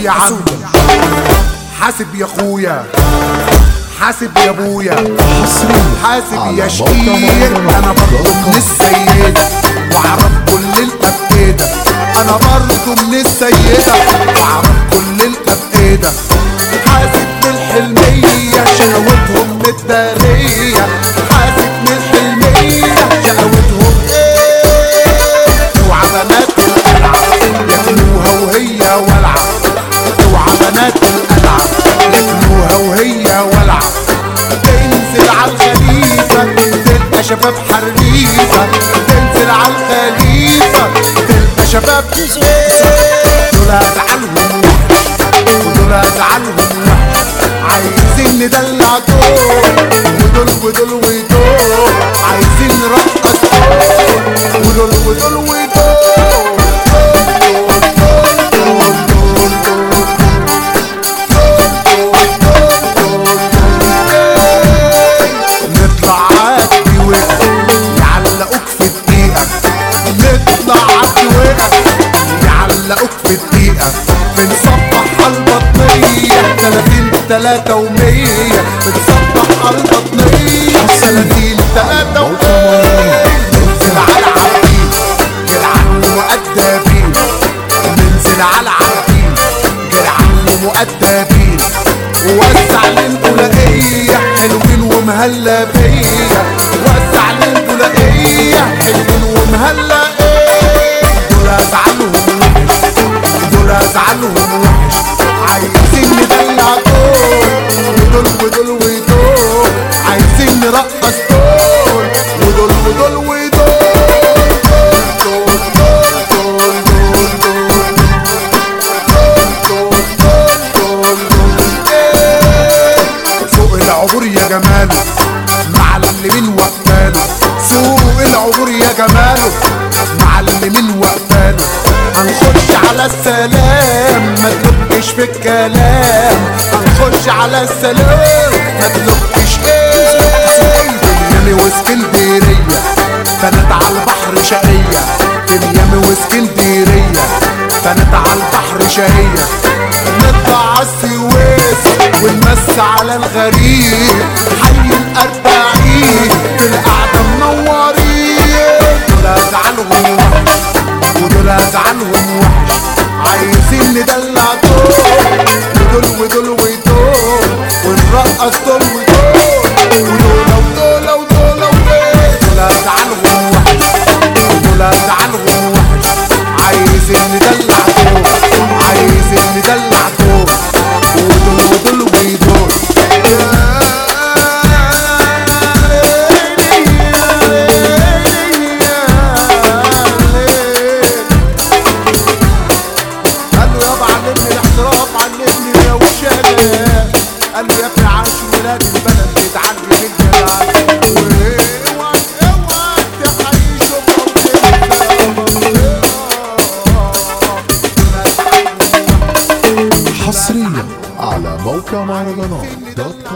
يا عم، حاسب يا اخويا، حاسب يا ابويا، حاسب يا شقيق. انا برضو من السيدة واعرف كل الابقيدة، انا برضو من السيدة واعرف كل الابقيدة. حاسب من الحلمية شقاوتهم متدارية، حاسب من الحلمية شقاوتهم اوعى بنات القلعة ياكلوها وهي ولعة، اوعى بنات القلعة ياكلوها وهي ولعة. تنزل عالخليفة تلقى شباب حريفة، تنزل عالخليفة تلقى شباب دول ازعلهم وحش ودول ازعلهم وحش، عايزين ندلع دول ودول ودول، عايزين نرقص دول ودول ودول. تلاتة ومية بتصبح على البطنية، 30 3 ومية. ننزل على العبدين جدعان ومؤدبين، ننزل على العبدين جدعان ومؤدبين، ووسع للبلاقية حلوين ومهلبية، وسع للبلاقية حلوين ومهلبية. دول ازعلهم وحش دول ازعلهم وحش، عايزين ندلع ودول ودول ودول، عايزين نرقص دول ودول ودول ودول. سوق العبور يا جماله معلمين وقفاله، سوق العبور يا جماله معلمين وقفاله. هنخش على السلام ما تلقش في الكلام، هنخش على السلام ما تلقش في ميامي واسكندرية بنات على البحر شقية، في ميامي واسكندرية بنات على البحر شقية. نطلع على السويس ونمس على الغريب، حي الأربعين في القعدة منورين. دول ازعلهم وحش ودول ازعلهم وحش، عايزين ندلع دول ودول ودول، ونرقص دول ودول ودول ودول ودول. دول ازعلهم وحش ودول ازعلهم وحش، عايزين ندلع عايزين ندلع ودول ودول ودول. قال لي يا ابني عاش ولاد البلد بتعلم الجمال، اوعى تحييهم حصريا على موقع مهرجانات.com.